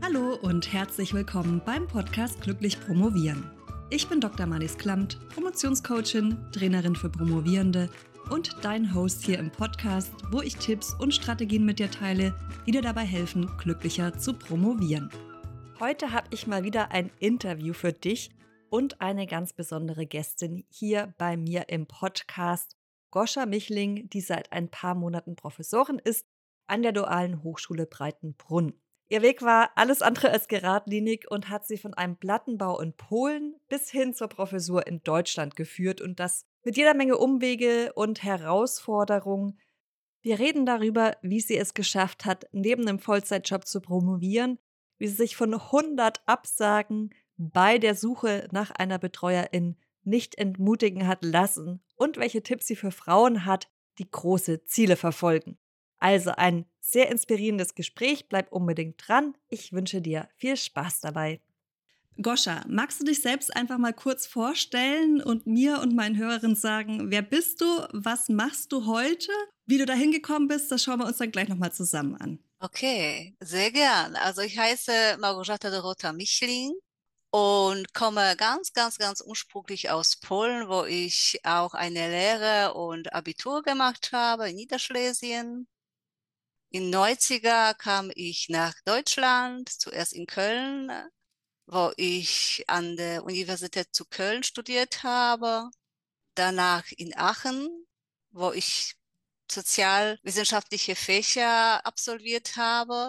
Hallo und herzlich willkommen beim Podcast Glücklich Promovieren. Ich bin Dr. Marlies Klamt, Promotionscoachin, Trainerin für Promovierende und dein Host hier im Podcast, wo ich Tipps und Strategien mit dir teile, die dir dabei helfen, glücklicher zu promovieren. Heute habe ich mal wieder ein Interview für dich und eine ganz besondere Gästin hier bei mir im Podcast, Goscha Michling, die seit ein paar Monaten Professorin ist an der Dualen Hochschule Breitenbrunn. Ihr Weg war alles andere als geradlinig und hat sie von einem Plattenbau in Polen bis hin zur Professur in Deutschland geführt und das mit jeder Menge Umwege und Herausforderungen. Wir reden darüber, wie sie es geschafft hat, neben einem Vollzeitjob zu promovieren, wie sie sich von 100 Absagen bei der Suche nach einer Betreuerin nicht entmutigen hat lassen und welche Tipps sie für Frauen hat, die große Ziele verfolgen. Also ein sehr inspirierendes Gespräch, bleib unbedingt dran. Ich wünsche dir viel Spaß dabei. Goscha, magst du dich selbst einfach mal kurz vorstellen und mir und meinen Hörerinnen sagen, wer bist du, was machst du heute, wie du da hingekommen bist, das schauen wir uns dann gleich nochmal zusammen an. Okay, sehr gern. Also ich heiße Małgorzata Dorota Michling und komme ganz ursprünglich aus Polen, wo ich auch eine Lehre und Abitur gemacht habe in Niederschlesien. In 90er kam ich nach Deutschland, zuerst in Köln, wo ich an der Universität zu Köln studiert habe, danach in Aachen, wo ich sozialwissenschaftliche Fächer absolviert habe.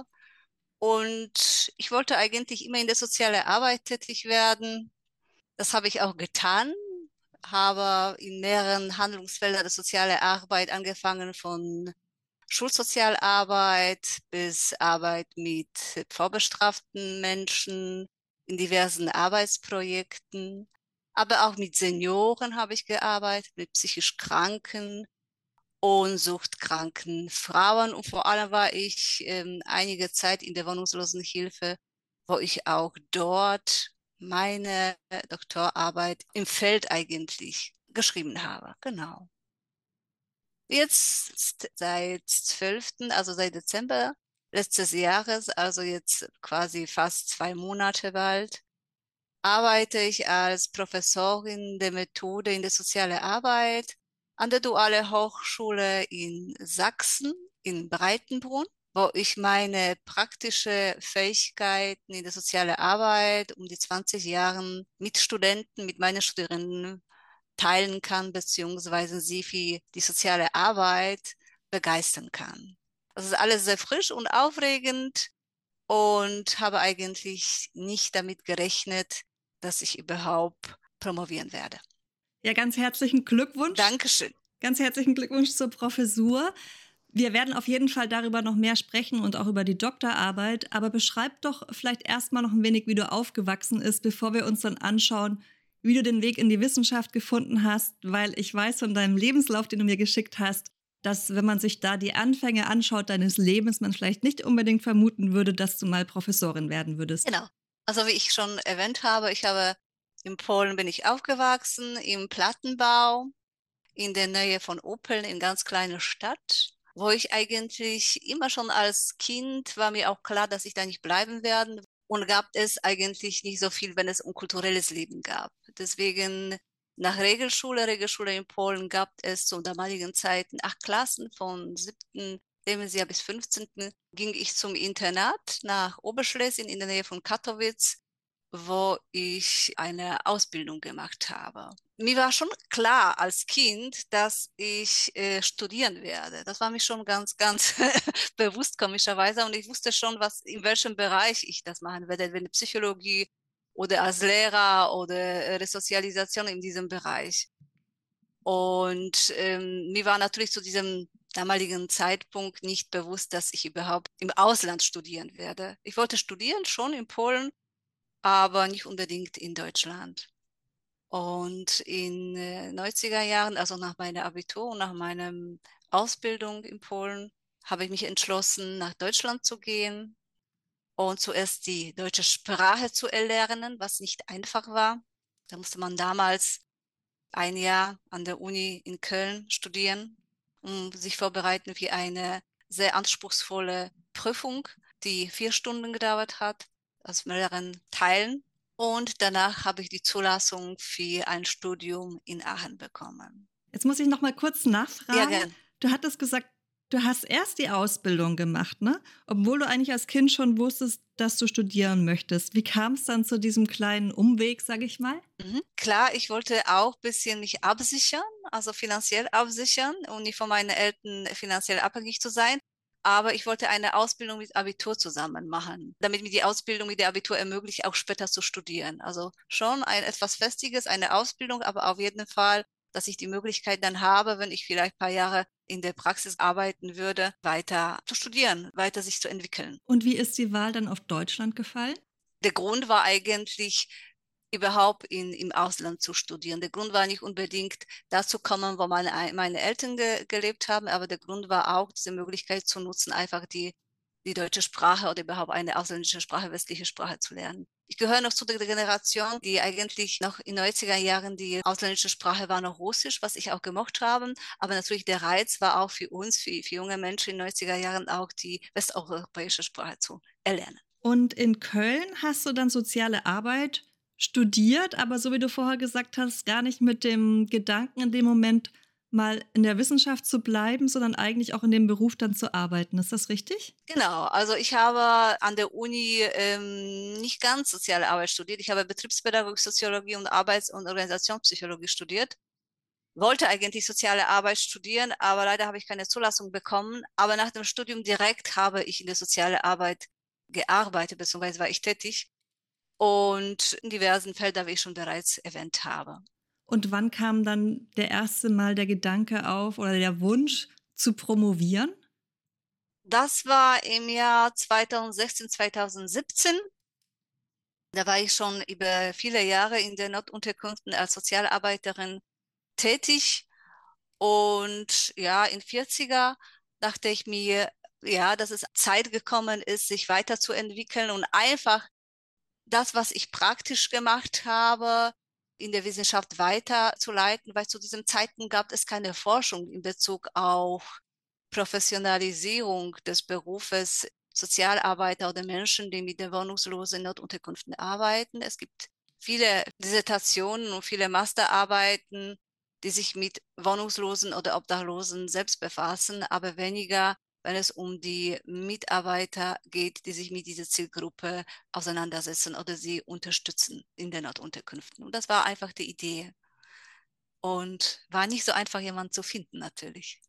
Und ich wollte eigentlich immer in der sozialen Arbeit tätig werden. Das habe ich auch getan, habe in mehreren Handlungsfeldern der sozialen Arbeit angefangen, von Schulsozialarbeit bis Arbeit mit vorbestraften Menschen in diversen Arbeitsprojekten. Aber auch mit Senioren habe ich gearbeitet, mit psychisch Kranken und suchtkranken Frauen. Und vor allem war ich einige Zeit in der Wohnungslosenhilfe, wo ich auch dort meine Doktorarbeit im Feld eigentlich geschrieben habe. Genau. Jetzt seit 12., also seit Dezember letztes Jahres, also jetzt quasi fast 2 Monate bald, arbeite ich als Professorin der Methode in der sozialen Arbeit an der Duale Hochschule in Sachsen, in Breitenbrunn, wo ich meine praktische Fähigkeiten in der sozialen Arbeit um die 20 Jahren mit Studenten, mit meinen Studierenden teilen kann, beziehungsweise sie für die soziale Arbeit begeistern kann. Das ist alles sehr frisch und aufregend und habe eigentlich nicht damit gerechnet, dass ich überhaupt promovieren werde. Ja, ganz herzlichen Glückwunsch. Dankeschön. Ganz herzlichen Glückwunsch zur Professur. Wir werden auf jeden Fall darüber noch mehr sprechen und auch über die Doktorarbeit. Aber beschreib doch vielleicht erstmal noch ein wenig, wie du aufgewachsen bist, bevor wir uns dann anschauen, wie du den Weg in die Wissenschaft gefunden hast. Weil ich weiß von deinem Lebenslauf, den du mir geschickt hast, dass, wenn man sich da die Anfänge anschaut deines Lebens, man vielleicht nicht unbedingt vermuten würde, dass du mal Professorin werden würdest. Genau. Also wie ich schon erwähnt habe, in Polen bin ich aufgewachsen, im Plattenbau, in der Nähe von Opeln, in ganz kleiner Stadt, wo ich eigentlich immer schon als Kind war mir auch klar, dass ich da nicht bleiben werde. Und gab es eigentlich nicht so viel, wenn es um kulturelles Leben gab. Deswegen nach Regelschule in Polen gab es zu damaligen Zeiten 8 Klassen von 7. Lebensjahr bis 15. ging ich zum Internat nach Oberschlesien in der Nähe von Katowice, wo ich eine Ausbildung gemacht habe. Mir war schon klar als Kind, dass ich studieren werde. Das war mir schon ganz bewusst komischerweise. Und ich wusste schon, in welchem Bereich ich das machen werde, wenn Psychologie oder als Lehrer oder Resozialisation in diesem Bereich. Und mir war natürlich zu diesem damaligen Zeitpunkt nicht bewusst, dass ich überhaupt im Ausland studieren werde. Ich wollte studieren, schon in Polen, aber nicht unbedingt in Deutschland. Und in 90er Jahren, also nach meiner Abitur und nach meiner Ausbildung in Polen, habe ich mich entschlossen, nach Deutschland zu gehen und zuerst die deutsche Sprache zu erlernen, was nicht einfach war. Da musste man damals ein Jahr an der Uni in Köln studieren, um sich vorbereiten für eine sehr anspruchsvolle Prüfung, die 4 Stunden gedauert hat. aus mehreren Teilen. Und danach habe ich die Zulassung für ein Studium in Aachen bekommen. Jetzt muss ich noch mal kurz Ja, nachfragen. gern. Du hattest gesagt, du hast erst die Ausbildung gemacht, ne? Obwohl du eigentlich als Kind schon wusstest, dass du studieren möchtest. Wie kam es dann zu diesem kleinen Umweg, sage ich mal? Klar, ich wollte auch ein bisschen mich absichern, also finanziell absichern, um nicht von meinen Eltern finanziell abhängig zu sein. Aber ich wollte eine Ausbildung mit Abitur zusammen machen, damit mir die Ausbildung mit der Abitur ermöglicht, auch später zu studieren. Also schon ein etwas Festiges, eine Ausbildung, aber auf jeden Fall, dass ich die Möglichkeit dann habe, wenn ich vielleicht ein paar Jahre in der Praxis arbeiten würde, weiter zu studieren, weiter sich zu entwickeln. Und wie ist die Wahl dann auf Deutschland gefallen? Der Grund war eigentlich, überhaupt im Ausland zu studieren. Der Grund war nicht unbedingt dazu kommen, wo meine Eltern gelebt haben, aber der Grund war auch, diese Möglichkeit zu nutzen, einfach die deutsche Sprache oder überhaupt eine ausländische Sprache, westliche Sprache zu lernen. Ich gehöre noch zu der Generation, die eigentlich noch in den 90er Jahren die ausländische Sprache war noch Russisch, was ich auch gemocht habe. Aber natürlich der Reiz war auch für uns, für junge Menschen in den 90er Jahren auch die westeuropäische Sprache zu erlernen. Und in Köln hast du dann soziale Arbeit studiert, aber so wie du vorher gesagt hast, gar nicht mit dem Gedanken in dem Moment mal in der Wissenschaft zu bleiben, sondern eigentlich auch in dem Beruf dann zu arbeiten. Ist das richtig? Genau, also ich habe an der Uni nicht ganz soziale Arbeit studiert. Ich habe Betriebspädagogik, Soziologie und Arbeits- und Organisationspsychologie studiert. Wollte eigentlich soziale Arbeit studieren, aber leider habe ich keine Zulassung bekommen. Aber nach dem Studium direkt habe ich in der sozialen Arbeit gearbeitet, beziehungsweise war ich tätig und in diversen Feldern, wie ich schon bereits erwähnt habe. Und wann kam dann der erste Mal der Gedanke auf oder der Wunsch zu promovieren? Das war im Jahr 2016, 2017. Da war ich schon über viele Jahre in den Notunterkünften als Sozialarbeiterin tätig. Und ja, in 40er dachte ich mir, ja, dass es Zeit gekommen ist, sich weiterzuentwickeln und einfach das, was ich praktisch gemacht habe, in der Wissenschaft weiterzuleiten, weil zu diesem Zeitpunkt gab es keine Forschung in Bezug auf Professionalisierung des Berufes Sozialarbeiter oder Menschen, die mit den Wohnungslosen in Notunterkünften arbeiten. Es gibt viele Dissertationen und viele Masterarbeiten, die sich mit Wohnungslosen oder Obdachlosen selbst befassen, aber weniger, wenn es um die Mitarbeiter geht, die sich mit dieser Zielgruppe auseinandersetzen oder sie unterstützen in den Notunterkünften. Und das war einfach die Idee. Und war nicht so einfach, jemanden zu finden, natürlich.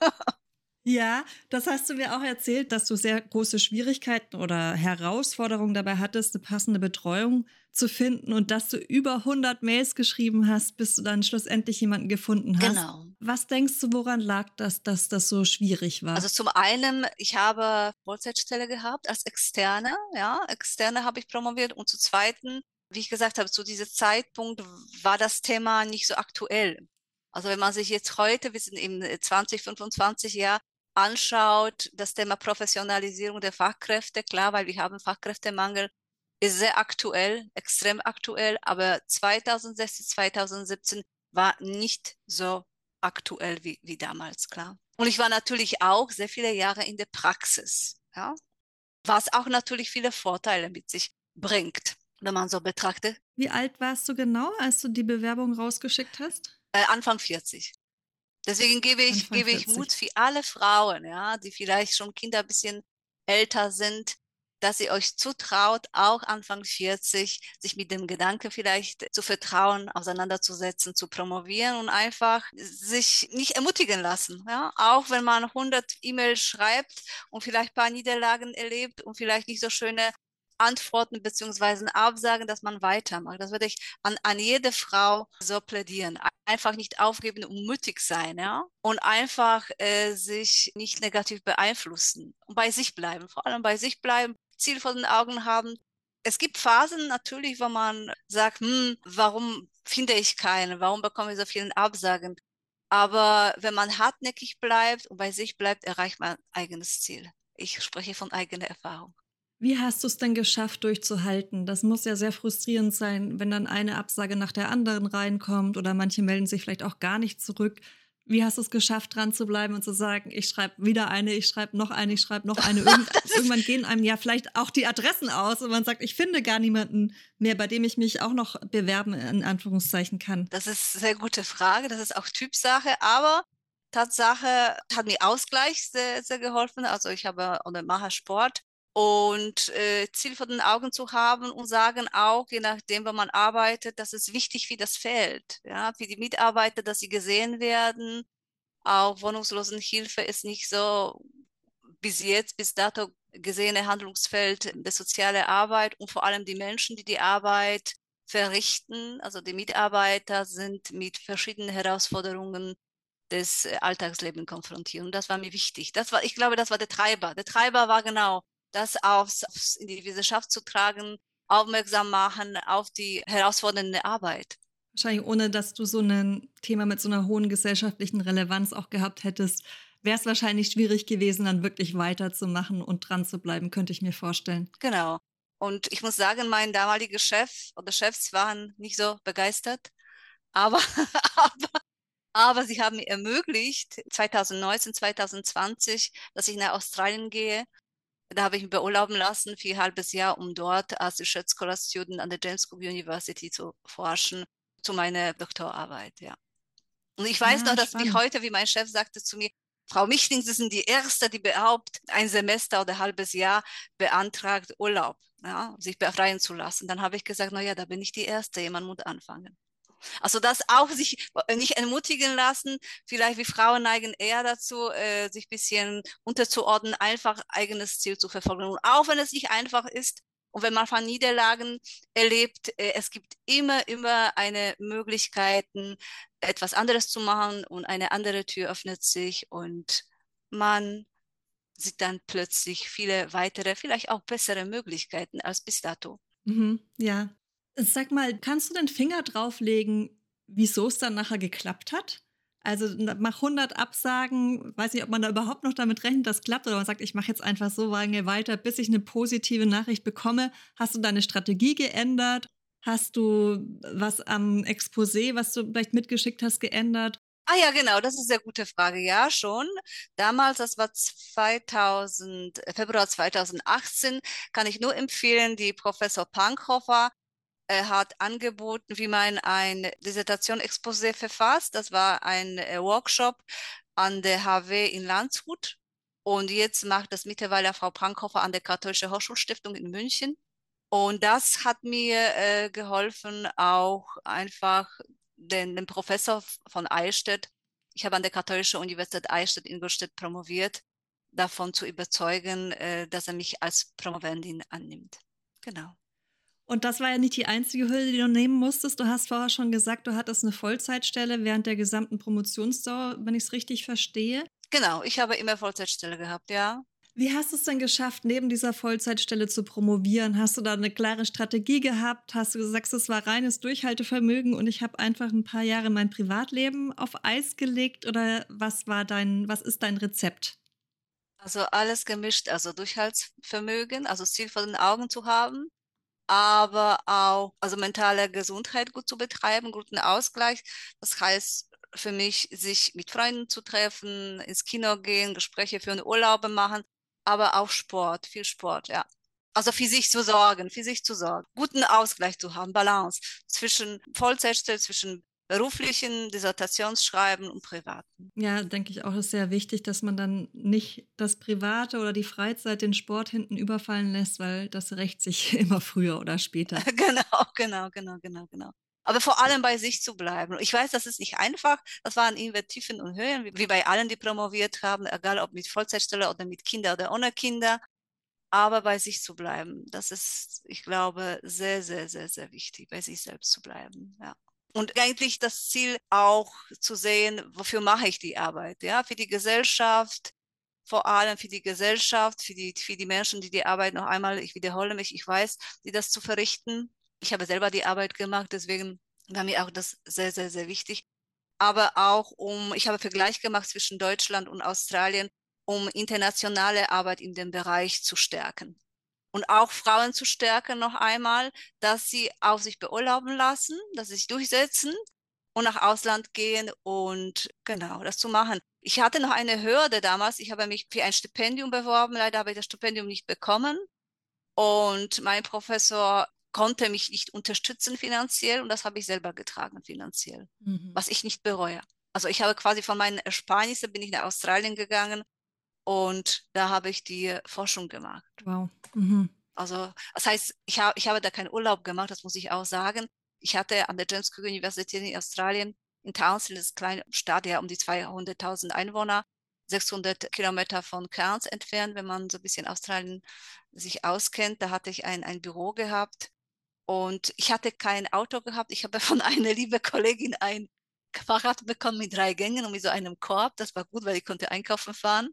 Ja, das hast du mir auch erzählt, dass du sehr große Schwierigkeiten oder Herausforderungen dabei hattest, eine passende Betreuung zu finden und dass du über 100 Mails geschrieben hast, bis du dann schlussendlich jemanden gefunden hast. Genau. Was denkst du, woran lag das, dass das so schwierig war? Also zum einen, ich habe Vollzeitstelle gehabt als Externe, ja, Externe habe ich promoviert und zum Zweiten, wie ich gesagt habe, zu diesem Zeitpunkt war das Thema nicht so aktuell. Also wenn man sich jetzt heute, wir sind im 2025 Jahr, anschaut, das Thema Professionalisierung der Fachkräfte, klar, weil wir haben Fachkräftemangel, ist sehr aktuell, extrem aktuell, aber 2016, 2017 war nicht so aktuell wie damals, klar. Und ich war natürlich auch sehr viele Jahre in der Praxis, ja, was auch natürlich viele Vorteile mit sich bringt, wenn man so betrachtet. Wie alt warst du genau, als du die Bewerbung rausgeschickt hast? Anfang 40. Deswegen Anfang gebe ich 40. Mut für alle Frauen, ja, die vielleicht schon Kinder ein bisschen älter sind, dass ihr euch zutraut, auch Anfang 40, sich mit dem Gedanke vielleicht zu vertrauen, auseinanderzusetzen, zu promovieren und einfach sich nicht ermutigen lassen. Ja? Auch wenn man 100 E-Mails schreibt und vielleicht ein paar Niederlagen erlebt und vielleicht nicht so schöne Antworten beziehungsweise Absagen, dass man weitermacht. Das würde ich an jede Frau so plädieren. Einfach nicht aufgeben und mutig sein, ja. Und einfach sich nicht negativ beeinflussen und bei sich bleiben. Vor allem bei sich bleiben, Ziel vor den Augen haben. Es gibt Phasen natürlich, wo man sagt, warum finde ich keine? Warum bekomme ich so viele Absagen? Aber wenn man hartnäckig bleibt und bei sich bleibt, erreicht man ein eigenes Ziel. Ich spreche von eigener Erfahrung. Wie hast du es denn geschafft, durchzuhalten? Das muss ja sehr frustrierend sein, wenn dann eine Absage nach der anderen reinkommt oder manche melden sich vielleicht auch gar nicht zurück. Wie hast du es geschafft, dran zu bleiben und zu sagen, ich schreibe wieder eine, ich schreibe noch eine, ich schreibe noch eine. Irgendwann gehen einem ja vielleicht auch die Adressen aus und man sagt, ich finde gar niemanden mehr, bei dem ich mich auch noch bewerben, in Anführungszeichen, kann. Das ist eine sehr gute Frage. Das ist auch Typsache, aber Tatsache hat mir Ausgleich sehr, sehr geholfen. Also ich habe oder mache Sport und Ziel vor den Augen zu haben und sagen auch, je nachdem, wo man arbeitet, das ist wichtig für das Feld, ja, für die Mitarbeiter, dass sie gesehen werden. Auch Wohnungslosenhilfe ist nicht so bis dato gesehene Handlungsfeld der soziale Arbeit und vor allem die Menschen, die die Arbeit verrichten, also die Mitarbeiter sind mit verschiedenen Herausforderungen des Alltagslebens konfrontiert. Und das war mir wichtig. Ich glaube, das war der Treiber. Der Treiber war genau, das in die Wissenschaft zu tragen, aufmerksam machen auf die herausfordernde Arbeit. Wahrscheinlich ohne, dass du so ein Thema mit so einer hohen gesellschaftlichen Relevanz auch gehabt hättest, wäre es wahrscheinlich schwierig gewesen, dann wirklich weiterzumachen und dran zu bleiben, könnte ich mir vorstellen. Genau. Und ich muss sagen, mein damaliger Chef oder Chefs waren nicht so begeistert, aber, aber, aber sie haben mir ermöglicht, 2019, 2020, dass ich nach Australien gehe. Da habe ich mich beurlauben lassen für ein halbes Jahr, um dort als Research Scholar Student an der James Cook University zu forschen, zu meiner Doktorarbeit, ja. Und ich weiß noch, Ah, dass wie spannend. heute, wie mein Chef sagte zu mir, Frau Michling, Sie sind die Erste, die überhaupt ein Semester oder ein halbes Jahr beantragt, Urlaub, ja, sich befreien zu lassen. Dann habe ich gesagt, naja, da bin ich die Erste, jemand muss anfangen. Also das auch sich nicht entmutigen lassen, vielleicht wie Frauen neigen eher dazu, sich ein bisschen unterzuordnen, einfach eigenes Ziel zu verfolgen. Und auch wenn es nicht einfach ist und wenn man von Niederlagen erlebt, es gibt immer eine Möglichkeit, etwas anderes zu machen und eine andere Tür öffnet sich und man sieht dann plötzlich viele weitere, vielleicht auch bessere Möglichkeiten als bis dato. Mhm, ja. Sag mal, kannst du den Finger drauflegen, wieso es dann nachher geklappt hat? Also mach 100 Absagen, weiß nicht, ob man da überhaupt noch damit rechnet, dass klappt, oder man sagt, ich mache jetzt einfach so lange weiter, bis ich eine positive Nachricht bekomme. Hast du deine Strategie geändert? Hast du was am Exposé, was du vielleicht mitgeschickt hast, geändert? Ah ja, genau, das ist eine sehr gute Frage. Ja, schon. Damals, das war Februar 2018, kann ich nur empfehlen, die Professor Pankhofer hat angeboten, wie man ein Dissertation-Exposé verfasst. Das war ein Workshop an der HW in Landshut. Und jetzt macht das mittlerweile Frau Pankhofer an der Katholischen Hochschulstiftung in München. Und das hat mir geholfen, auch einfach den Professor von Eichstätt, ich habe an der Katholischen Universität Eichstätt-Ingolstadt promoviert, davon zu überzeugen, dass er mich als Promovendin annimmt. Genau. Und das war ja nicht die einzige Hürde, die du nehmen musstest. Du hast vorher schon gesagt, du hattest eine Vollzeitstelle während der gesamten Promotionsdauer, wenn ich es richtig verstehe. Genau, ich habe immer Vollzeitstelle gehabt, ja. Wie hast du es denn geschafft, neben dieser Vollzeitstelle zu promovieren? Hast du da eine klare Strategie gehabt? Hast du gesagt, es war reines Durchhaltevermögen und ich habe einfach ein paar Jahre mein Privatleben auf Eis gelegt? Oder was ist dein Rezept? Also alles gemischt, also Durchhaltsvermögen, also das Ziel vor den Augen zu haben, aber auch also mentale Gesundheit gut zu betreiben, guten Ausgleich. Das heißt für mich, sich mit Freunden zu treffen, ins Kino gehen, Gespräche führen, Urlaube machen, aber auch Sport, viel Sport, ja. Also für sich zu sorgen, guten Ausgleich zu haben, Balance zwischen Vollzeitstelle, zwischen beruflichen Dissertationsschreiben und privaten. Ja, denke ich auch, ist sehr wichtig, dass man dann nicht das Private oder die Freizeit, den Sport hinten überfallen lässt, weil das rächt sich immer früher oder später. Genau. Aber vor allem bei sich zu bleiben. Ich weiß, das ist nicht einfach. Das waren irgendwie Tiefen und Höhen, wie bei allen, die promoviert haben, egal ob mit Vollzeitstelle oder mit Kinder oder ohne Kinder. Aber bei sich zu bleiben, das ist, ich glaube, sehr wichtig, bei sich selbst zu bleiben. Ja. Und eigentlich das Ziel auch zu sehen, wofür mache ich die Arbeit? Ja, für die Gesellschaft, vor allem für die Gesellschaft, für die Menschen, die die Arbeit noch einmal, ich wiederhole mich, ich weiß, die das zu verrichten. Ich habe selber die Arbeit gemacht, deswegen war mir auch das sehr wichtig. Aber auch ich habe Vergleich gemacht zwischen Deutschland und Australien, um internationale Arbeit in dem Bereich zu stärken. Und auch Frauen zu stärken noch einmal, dass sie auch sich beurlauben lassen, dass sie sich durchsetzen, und nach Ausland gehen und genau das zu machen. Ich hatte noch eine Hürde damals. Ich habe mich für ein Stipendium beworben. Leider habe ich das Stipendium nicht bekommen. Und mein Professor konnte mich nicht unterstützen finanziell und das habe ich selber getragen finanziell, Mhm. was ich nicht bereue. Also ich habe quasi von meinen Ersparnissen bin ich nach Australien gegangen und da habe ich die Forschung gemacht. Wow. Mhm. Also das heißt, ich habe da keinen Urlaub gemacht, das muss ich auch sagen. Ich hatte an der James Cook Universität in Australien in Townsville, das kleine Stadt, ja um die 200.000 Einwohner, 600 Kilometer von Cairns entfernt, wenn man so ein bisschen Australien sich auskennt. Da hatte ich ein Büro gehabt und ich hatte kein Auto gehabt. Ich habe von einer lieben Kollegin ein Fahrrad bekommen mit 3 Gängen und mit so einem Korb. Das war gut, weil ich konnte einkaufen fahren.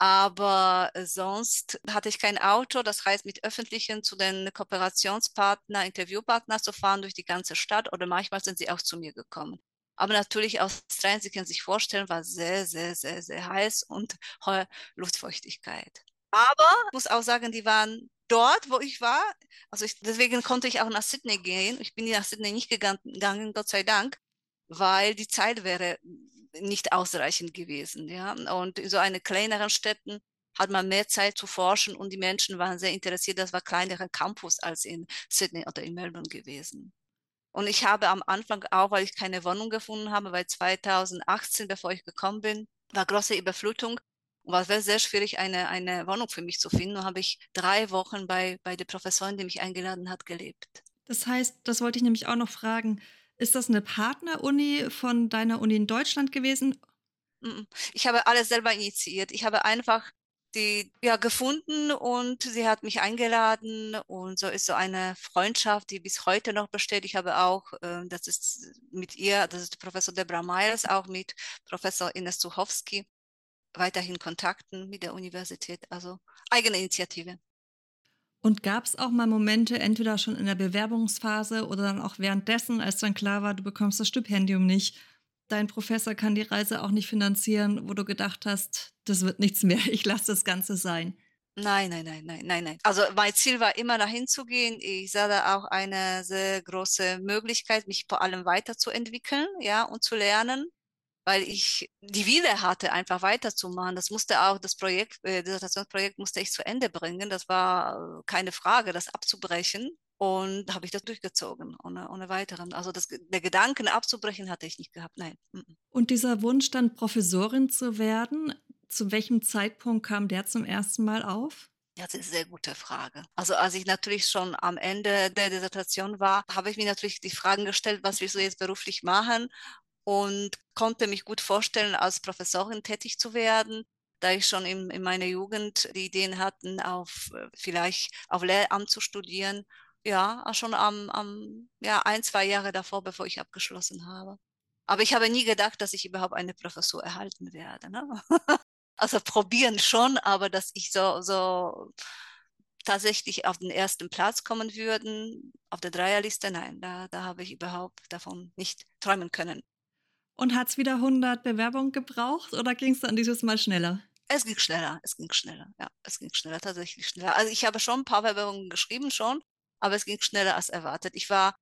Aber sonst hatte ich kein Auto. Das heißt, mit Öffentlichen zu den Kooperationspartner, Interviewpartner zu fahren durch die ganze Stadt oder manchmal sind sie auch zu mir gekommen. Aber natürlich Australien, Sie können sich vorstellen, war sehr, sehr, sehr, sehr heiß und hohe Luftfeuchtigkeit. Aber ich muss auch sagen, die waren dort, wo ich war. Also deswegen konnte ich auch nach Sydney gehen. Ich bin nach Sydney nicht gegangen, Gott sei Dank, weil die Zeit wäre nicht ausreichend gewesen. Ja? Und in so einen kleineren Städten hat man mehr Zeit zu forschen und die Menschen waren sehr interessiert. Das war kleinerer Campus als in Sydney oder in Melbourne gewesen. Und ich habe am Anfang auch, weil ich keine Wohnung gefunden habe, weil 2018, bevor ich gekommen bin, war große Überflutung und war sehr, sehr schwierig, eine Wohnung für mich zu finden. Und habe ich 3 Wochen bei der Professorin, die mich eingeladen hat, gelebt. Das heißt, das wollte ich nämlich auch noch fragen, ist das eine Partneruni von deiner Uni in Deutschland gewesen? Mhm. Ich habe alles selber initiiert. Ich habe einfach die ja gefunden und sie hat mich eingeladen und so ist so eine Freundschaft, die bis heute noch besteht. Ich habe auch, das ist mit ihr, das ist Professor Debra Myers, auch mit Professor Ines Zuchowski weiterhin Kontakten mit der Universität, also eigene Initiative. Und gab es auch mal Momente, entweder schon in der Bewerbungsphase oder dann auch währenddessen, als dann klar war, du bekommst das Stipendium nicht, dein Professor kann die Reise auch nicht finanzieren, wo du gedacht hast, das wird nichts mehr, ich lasse das Ganze sein? Nein, nein, nein, nein, nein, nein. Also mein Ziel war immer dahin zu gehen. Ich sah da auch eine sehr große Möglichkeit, mich vor allem weiterzuentwickeln, ja, und zu lernen, weil ich die Wille hatte, einfach weiterzumachen. Das musste auch das Projekt, Dissertationsprojekt musste ich zu Ende bringen. Das war keine Frage, das abzubrechen. Und habe ich das durchgezogen, ohne weiteren. Also der Gedanken abzubrechen hatte ich nicht gehabt, nein. Mhm. Und dieser Wunsch dann Professorin zu werden, zu welchem Zeitpunkt kam der zum ersten Mal auf? Ja, das ist eine sehr gute Frage. Also als ich natürlich schon am Ende der Dissertation war, habe ich mir natürlich die Fragen gestellt, was willst du jetzt beruflich machen? Und konnte mich gut vorstellen, als Professorin tätig zu werden, da ich schon in meiner Jugend die Ideen hatten, vielleicht auf Lehramt zu studieren. Ja, auch schon ja, 1, 2 Jahre davor, bevor ich abgeschlossen habe. Aber ich habe nie gedacht, dass ich überhaupt eine Professur erhalten werde. Ne? Also probieren schon, aber dass ich so tatsächlich auf den ersten Platz kommen würden, auf der Dreierliste, nein, da habe ich überhaupt davon nicht träumen können. Und hat es wieder 100 Bewerbungen gebraucht oder ging es dann dieses Mal schneller? Es ging schneller, ja, es ging schneller, tatsächlich schneller. Also ich habe schon ein paar Bewerbungen geschrieben schon, aber es ging schneller als erwartet. Ich war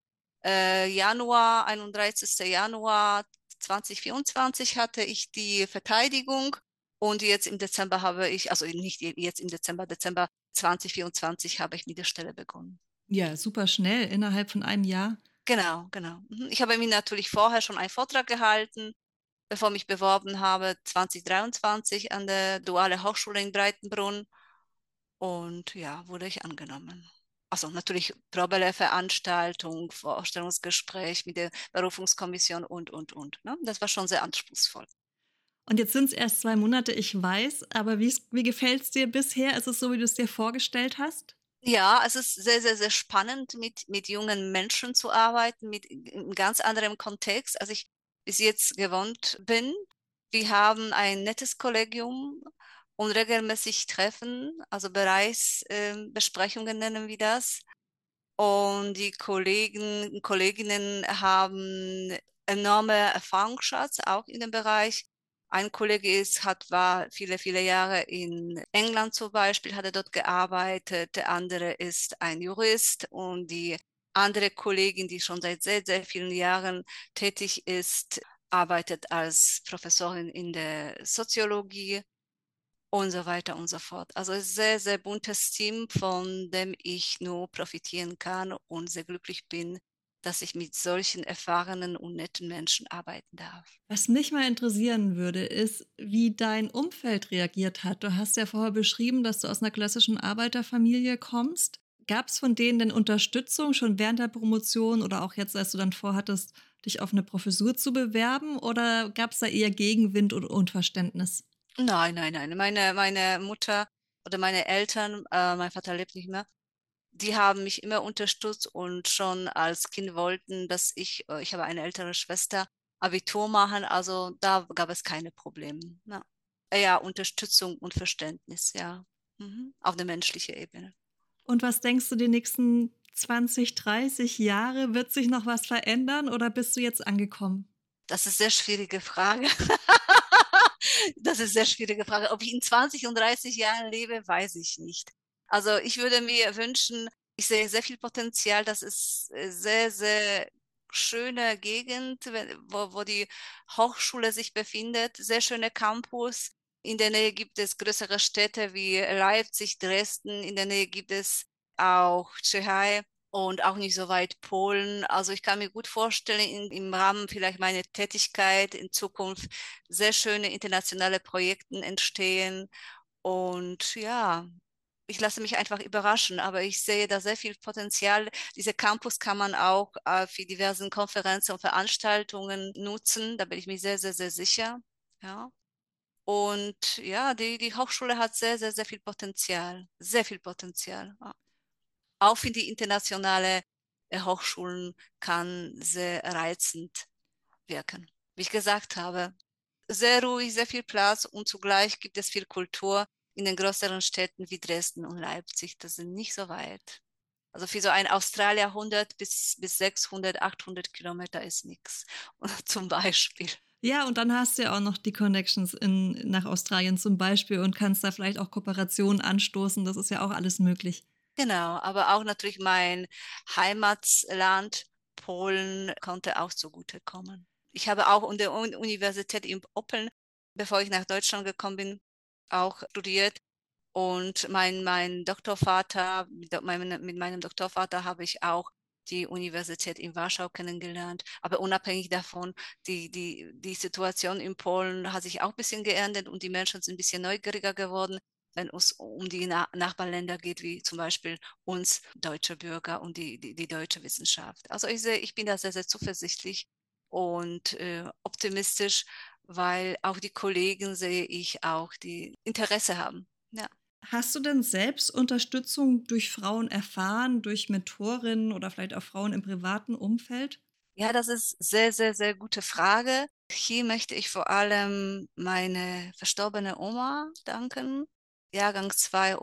31. Januar 2024 hatte ich die Verteidigung und jetzt im Dezember habe ich, also nicht jetzt im Dezember, Dezember 2024 habe ich mit der Stelle begonnen. Ja, super schnell, innerhalb von einem Jahr. Genau, genau. Mhm. Ich habe mir natürlich vorher schon einen Vortrag gehalten, bevor ich mich beworben habe, 2023 an der Duale Hochschule in Breitenbrunn. Und ja, wurde ich angenommen. Also natürlich Probelehrveranstaltung, Vorstellungsgespräch mit der Berufungskommission und. Ne? Das war schon sehr anspruchsvoll. Und jetzt sind es erst 2 Monate, ich weiß, aber wie gefällt es dir bisher? Ist es so, wie du es dir vorgestellt hast? Ja, es ist sehr, sehr, sehr spannend, mit jungen Menschen zu arbeiten, mit in einem ganz anderem Kontext, als ich bis jetzt gewohnt bin. Wir haben ein nettes Kollegium und regelmäßig Treffen, also Bereichsbesprechungen nennen wir das. Und die Kollegen und Kolleginnen haben enorme Erfahrungsschatz, auch in dem Bereich. Ein Kollege war viele, viele Jahre in England zum Beispiel, hat er dort gearbeitet. Der andere ist ein Jurist und die andere Kollegin, die schon seit sehr, sehr vielen Jahren tätig ist, arbeitet als Professorin in der Soziologie und so weiter und so fort. Also ein sehr, sehr buntes Team, von dem ich nur profitieren kann und sehr glücklich bin, dass ich mit solchen erfahrenen und netten Menschen arbeiten darf. Was mich mal interessieren würde, ist, wie dein Umfeld reagiert hat. Du hast ja vorher beschrieben, dass du aus einer klassischen Arbeiterfamilie kommst. Gab es von denen denn Unterstützung schon während der Promotion oder auch jetzt, als du dann vorhattest, dich auf eine Professur zu bewerben? Oder gab es da eher Gegenwind und Unverständnis? Nein, nein, nein. Meine Mutter oder meine Eltern, mein Vater lebt nicht mehr, die haben mich immer unterstützt und schon als Kind wollten, dass ich habe eine ältere Schwester, Abitur machen. Also da gab es keine Probleme. Ja, ja, Unterstützung und Verständnis, ja. Auf der menschlichen Ebene. Und was denkst du, die nächsten 20, 30 Jahre? Wird sich noch was verändern oder bist du jetzt angekommen? Das ist eine sehr schwierige Frage. Das ist eine sehr schwierige Frage. Ob ich in 20 und 30 Jahren lebe, weiß ich nicht. Also ich würde mir wünschen, ich sehe sehr viel Potenzial. Das ist sehr, sehr schöne Gegend, wo die Hochschule sich befindet. Sehr schöne Campus. In der Nähe gibt es größere Städte wie Leipzig, Dresden. In der Nähe gibt es auch Tschechei und auch nicht so weit Polen. Also ich kann mir gut vorstellen, im Rahmen vielleicht meiner Tätigkeit in Zukunft sehr schöne internationale Projekte entstehen. Und ja, ich lasse mich einfach überraschen, aber ich sehe da sehr viel Potenzial. Diese Campus kann man auch für diversen Konferenzen und Veranstaltungen nutzen. Da bin ich mir sehr, sehr, sehr sicher. Ja. Und ja, die Hochschule hat sehr, sehr, sehr viel Potenzial. Sehr viel Potenzial. Ja. Auch für die internationale Hochschulen kann sehr reizend wirken. Wie ich gesagt habe, sehr ruhig, sehr viel Platz und zugleich gibt es viel Kultur in den größeren Städten wie Dresden und Leipzig. Das sind nicht so weit. Also für so ein Australier 100 bis 600, 800 Kilometer ist nichts. Zum Beispiel. Ja, und dann hast du ja auch noch die Connections nach Australien zum Beispiel und kannst da vielleicht auch Kooperationen anstoßen. Das ist ja auch alles möglich. Genau, aber auch natürlich mein Heimatland Polen konnte auch zugutekommen. Ich habe auch an der Universität in Oppeln, bevor ich nach Deutschland gekommen bin, auch studiert. Und mein Doktorvater, mit meinem Doktorvater habe ich auch die Universität in Warschau kennengelernt. Aber unabhängig davon, die Situation in Polen hat sich auch ein bisschen geändert und die Menschen sind ein bisschen neugieriger geworden, wenn es um die Nachbarländer geht, wie zum Beispiel uns deutsche Bürger und die deutsche Wissenschaft. Also ich bin da sehr, sehr zuversichtlich und optimistisch, weil auch die Kollegen sehe ich auch, die Interesse haben. Ja. Hast du denn selbst Unterstützung durch Frauen erfahren, durch Mentorinnen oder vielleicht auch Frauen im privaten Umfeld? Ja, das ist sehr, sehr, sehr gute Frage. Hier möchte ich vor allem meine verstorbene Oma danken, Jahrgang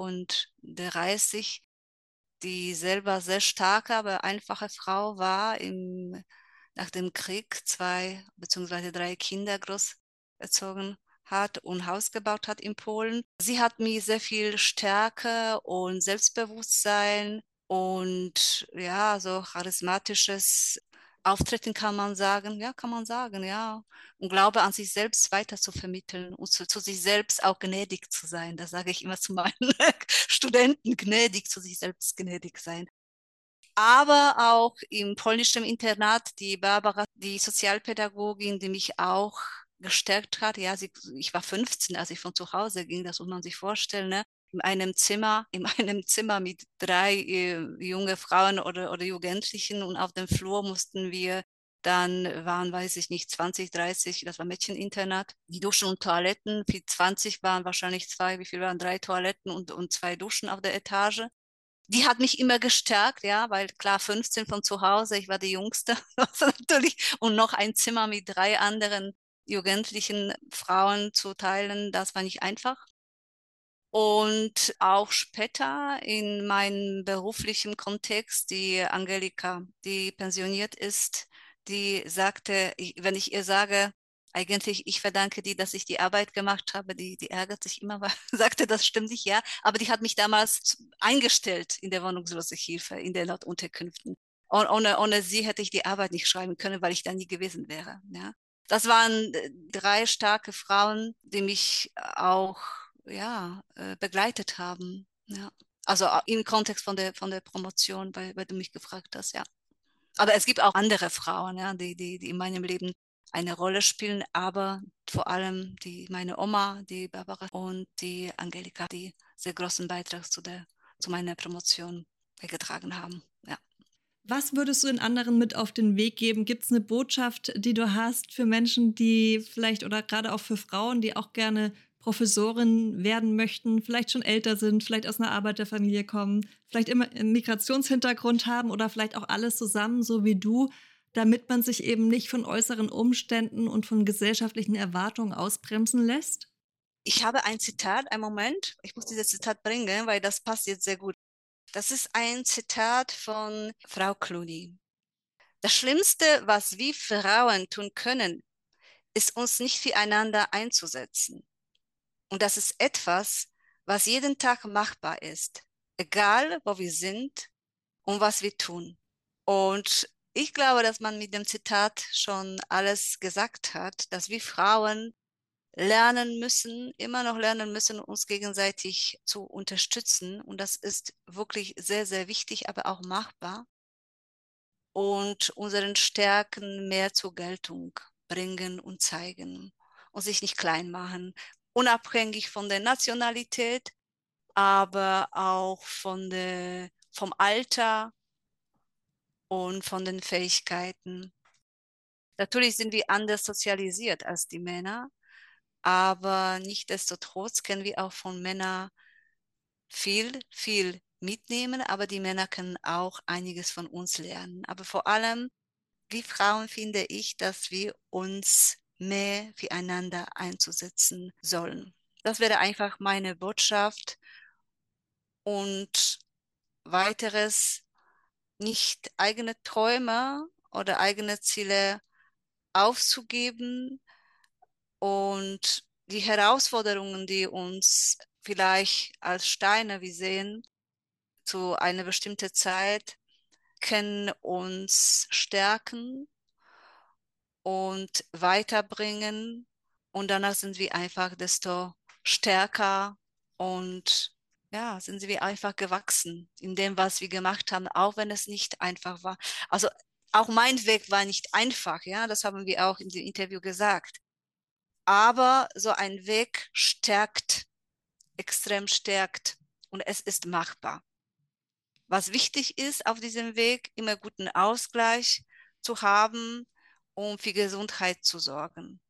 32, die selber sehr starke, aber einfache Frau war, nach dem Krieg 2 bzw. 3 Kinder großgezogen hat und Haus gebaut hat in Polen. Sie hat mir sehr viel Stärke und Selbstbewusstsein und ja, so charismatisches Auftreten kann man sagen, ja, kann man sagen, ja. Und Glaube an sich selbst weiter zu vermitteln und zu sich selbst auch gnädig zu sein. Das sage ich immer zu meinen Studenten, gnädig zu sich selbst gnädig sein. Aber auch im polnischen Internat, die Barbara, die Sozialpädagogin, die mich auch gestärkt hat. Ja, ich war 15, als ich von zu Hause ging, das muss man sich vorstellen, ne? In einem Zimmer mit 3 junge Frauen oder Jugendlichen und auf dem Flur mussten wir dann waren, weiß ich nicht, 20, 30, das war Mädcheninternat. Die Duschen und Toiletten, für 20 waren wahrscheinlich 2, wie viel waren 3 Toiletten und 2 Duschen auf der Etage. Die hat mich immer gestärkt, ja, weil klar, 15 von zu Hause, ich war die Jüngste, also natürlich, und noch ein Zimmer mit 3 anderen jugendlichen Frauen zu teilen, das war nicht einfach. Und auch später in meinem beruflichen Kontext, die Angelika, die pensioniert ist, die sagte, wenn ich ihr sage, eigentlich, ich verdanke dir, dass ich die Arbeit gemacht habe, die ärgert sich immer, weil sagte, das stimmt nicht, ja. Aber die hat mich damals eingestellt in der Wohnungslosenhilfe, in den Notunterkünften. Und ohne sie hätte ich die Arbeit nicht schreiben können, weil ich da nie gewesen wäre. Ja. Das waren 3 starke Frauen, die mich auch begleitet haben. Ja. Also im Kontext von der Promotion, weil du mich gefragt hast, ja. Aber es gibt auch andere Frauen, ja, die in meinem Leben eine Rolle spielen, aber vor allem meine Oma, die Barbara und die Angelika, die sehr großen Beitrag zu meiner Promotion beigetragen haben. Ja. Was würdest du den anderen mit auf den Weg geben? Gibt es eine Botschaft, die du hast für Menschen, die vielleicht oder gerade auch für Frauen, die auch gerne Professorin werden möchten, vielleicht schon älter sind, vielleicht aus einer Arbeiterfamilie kommen, vielleicht immer einen Migrationshintergrund haben oder vielleicht auch alles zusammen, so wie du, damit man sich eben nicht von äußeren Umständen und von gesellschaftlichen Erwartungen ausbremsen lässt? Ich habe ein Zitat, einen Moment. Ich muss dieses Zitat bringen, weil das passt jetzt sehr gut. Das ist ein Zitat von Frau Clooney. Das Schlimmste, was wir Frauen tun können, ist uns nicht füreinander einzusetzen. Und das ist etwas, was jeden Tag machbar ist, egal wo wir sind und was wir tun. Und ich glaube, dass man mit dem Zitat schon alles gesagt hat, dass wir Frauen lernen müssen, immer noch lernen müssen, uns gegenseitig zu unterstützen. Und das ist wirklich sehr, sehr wichtig, aber auch machbar. Und unseren Stärken mehr zur Geltung bringen und zeigen und sich nicht klein machen, unabhängig von der Nationalität, aber auch vom Alter und von den Fähigkeiten. Natürlich sind wir anders sozialisiert als die Männer, aber nichtsdestotrotz können wir auch von Männern viel, viel mitnehmen, aber die Männer können auch einiges von uns lernen. Aber vor allem, wie Frauen finde ich, dass wir uns mehr füreinander einzusetzen sollen. Das wäre einfach meine Botschaft und weiteres, nicht eigene Träume oder eigene Ziele aufzugeben und die Herausforderungen, die uns vielleicht als Steine wir sehen, zu einer bestimmten Zeit, können uns stärken und weiterbringen. Und danach sind wir einfach desto stärker und ja, sind wir einfach gewachsen in dem, was wir gemacht haben, auch wenn es nicht einfach war. Also auch mein Weg war nicht einfach, ja, das haben wir auch in dem Interview gesagt. Aber so ein Weg stärkt, extrem stärkt und es ist machbar. Was wichtig ist auf diesem Weg, immer guten Ausgleich zu haben, um für Gesundheit zu sorgen.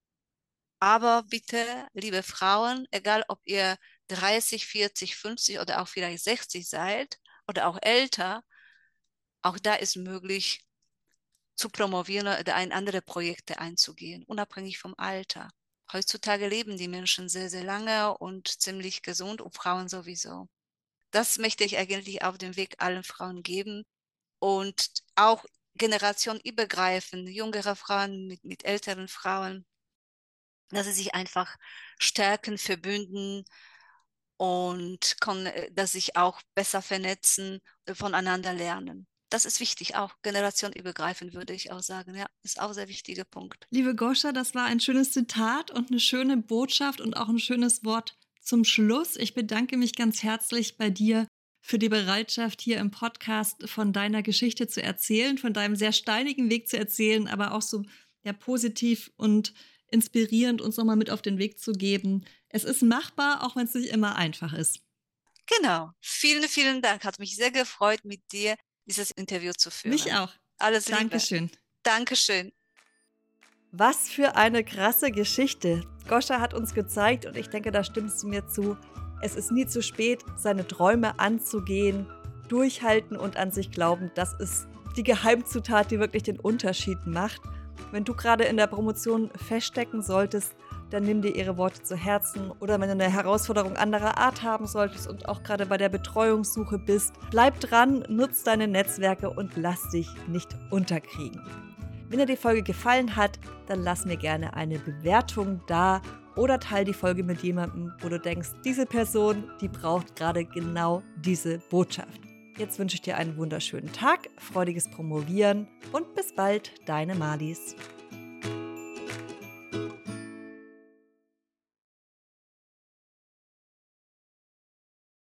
Aber bitte, liebe Frauen, egal ob ihr 30, 40, 50 oder auch vielleicht 60 seid oder auch älter, auch da ist möglich zu promovieren oder in andere Projekte einzugehen, unabhängig vom Alter. Heutzutage leben die Menschen sehr, sehr lange und ziemlich gesund und Frauen sowieso. Das möchte ich eigentlich auf dem Weg allen Frauen geben und auch generationenübergreifend, jüngere Frauen mit älteren Frauen, dass sie sich einfach stärken, verbünden und dass sie sich auch besser vernetzen, voneinander lernen. Das ist wichtig, auch generationenübergreifend würde ich auch sagen. Ja, ist auch ein sehr wichtiger Punkt. Liebe Goscha, das war ein schönes Zitat und eine schöne Botschaft und auch ein schönes Wort zum Schluss. Ich bedanke mich ganz herzlich bei dir für die Bereitschaft, hier im Podcast von deiner Geschichte zu erzählen, von deinem sehr steinigen Weg zu erzählen, aber auch so ja, positiv und inspirierend uns nochmal mit auf den Weg zu geben. Es ist machbar, auch wenn es nicht immer einfach ist. Genau. Vielen, vielen Dank. Hat mich sehr gefreut, mit dir dieses Interview zu führen. Mich auch. Alles Liebe. Dankeschön. Dankeschön. Was für eine krasse Geschichte. Goscha hat uns gezeigt, und ich denke, da stimmst du mir zu, es ist nie zu spät, seine Träume anzugehen, durchhalten und an sich glauben. Das ist die Geheimzutat, die wirklich den Unterschied macht. Wenn du gerade in der Promotion feststecken solltest, dann nimm dir ihre Worte zu Herzen. Oder wenn du eine Herausforderung anderer Art haben solltest und auch gerade bei der Betreuungssuche bist, bleib dran, nutz deine Netzwerke und lass dich nicht unterkriegen. Wenn dir die Folge gefallen hat, dann lass mir gerne eine Bewertung da oder teile die Folge mit jemandem, wo du denkst, diese Person, die braucht gerade genau diese Botschaft. Jetzt wünsche ich dir einen wunderschönen Tag, freudiges Promovieren und bis bald, deine Marlies.